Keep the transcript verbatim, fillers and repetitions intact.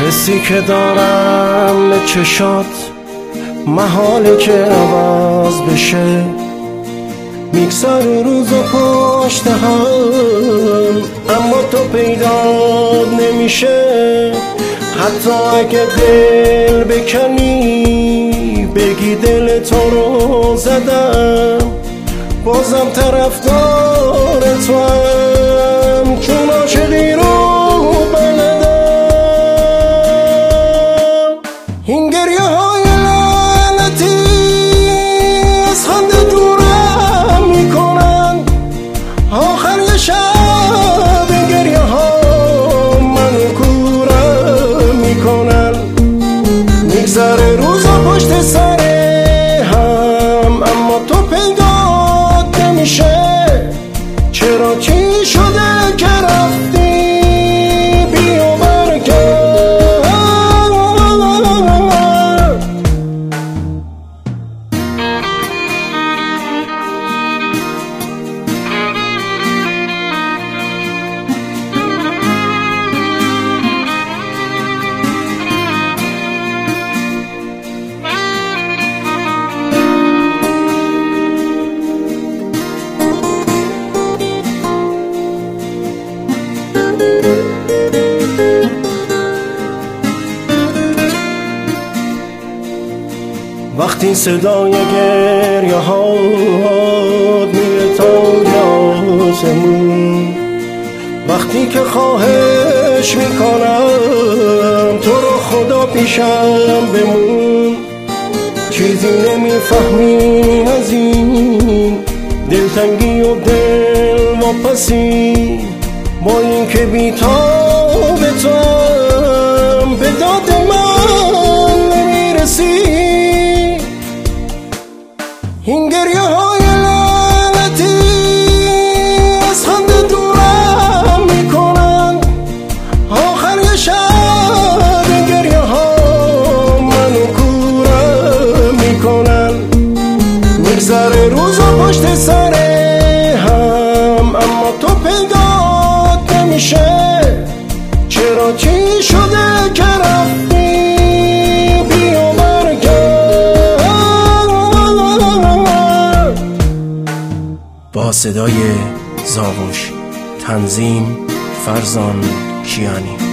حسی که دارم به چشات محاله که عوض بشه، میگذره روز و پشت هم اما تو پیدات نمیشه. حتی اگه دل بکنی بگی دل تو رو زدم، بازم طرفدار تو هم، چون عاشقی رو بلدم. این گریه های لعنتی از خنده دورم میکنن، آخر یه شب گریه ها منو کورم میکنن. میگذره روزا پشت سر هم اما تو پیدات نمیشه. چرا چی شده که رفتی؟ بیا برگرد. وقتی صدای گریه هات میره تا آسمون، وقتی که خواهش میکنم تو رو خدا پیشم بمون، چیزی نمیفهمی از این دلتنگی و دل واپسی، با این که بی‌تاب توام به داد من نمیرسی. این گریه های لعنتی از خنده دورم میکنن، آخر یه شب گریه ها منو کورم میکنن. میگذره روزا پشت سر هم اما تو پیدات نمیشه. چرا چی شده که رفتی؟ بیا برگرد. با صدای زاوش، تنظیم فرزان کیانی.